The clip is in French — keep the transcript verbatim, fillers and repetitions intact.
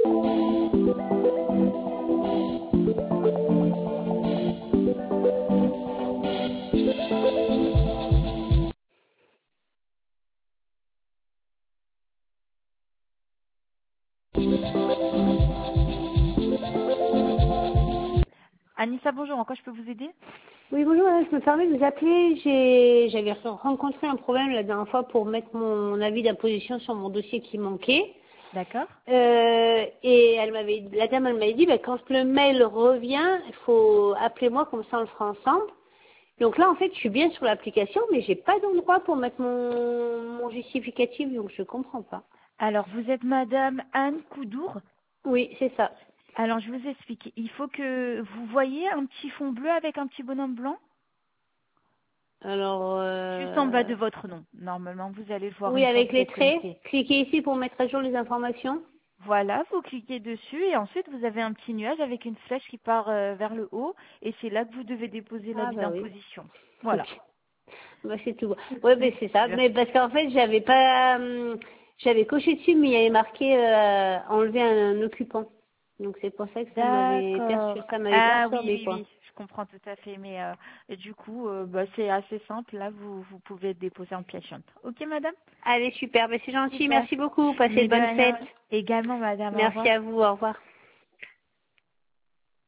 Anissa, bonjour, en quoi je peux vous aider? Oui, bonjour, madame, je me permets de vous appeler. J'ai, j'avais rencontré un problème la dernière fois pour mettre mon avis d'imposition sur mon dossier qui manquait. D'accord. Euh, et elle m'avait, la dame, elle m'avait dit, bah, quand le mail revient, il faut appeler moi, comme ça on le fera ensemble. Donc là, en fait, je suis bien sur l'application, mais j'ai pas d'endroit pour mettre mon, mon justificatif, donc je comprends pas. Alors, vous êtes madame Anne Coudour. Oui, c'est ça. Alors, je vous explique. Il faut que vous voyez un petit fond bleu avec un petit bonhomme blanc Alors, juste en bas euh, de votre nom. Normalement, vous allez le voir oui, une fois que avec vous les êtes traits. connecté. Cliquez ici pour mettre à jour les informations. Voilà, vous cliquez dessus et ensuite vous avez un petit nuage avec une flèche qui part euh, vers le haut et c'est là que vous devez déposer Ah l'avis bah oui. d'imposition. Voilà. Ok. Bah, c'est tout. Ouais, ben c'est ça. Super. Mais parce qu'en fait, j'avais pas, hum, j'avais coché dessus, mais il y avait marqué euh, enlever un, un occupant. Donc c'est pour ça que ça m'avait perçu, D'accord. ça m'avait Ah oui, perturbé oui, quoi. oui, je comprends tout à fait. Mais euh, et du coup, euh, bah, c'est assez simple. Là, vous, vous pouvez déposer en pièce jointe. Ok, madame? Allez super, ben c'est gentil, Super. merci beaucoup. Passez Mais de de bonnes rien. fêtes. Également, madame. Au Merci revoir. à vous, au revoir.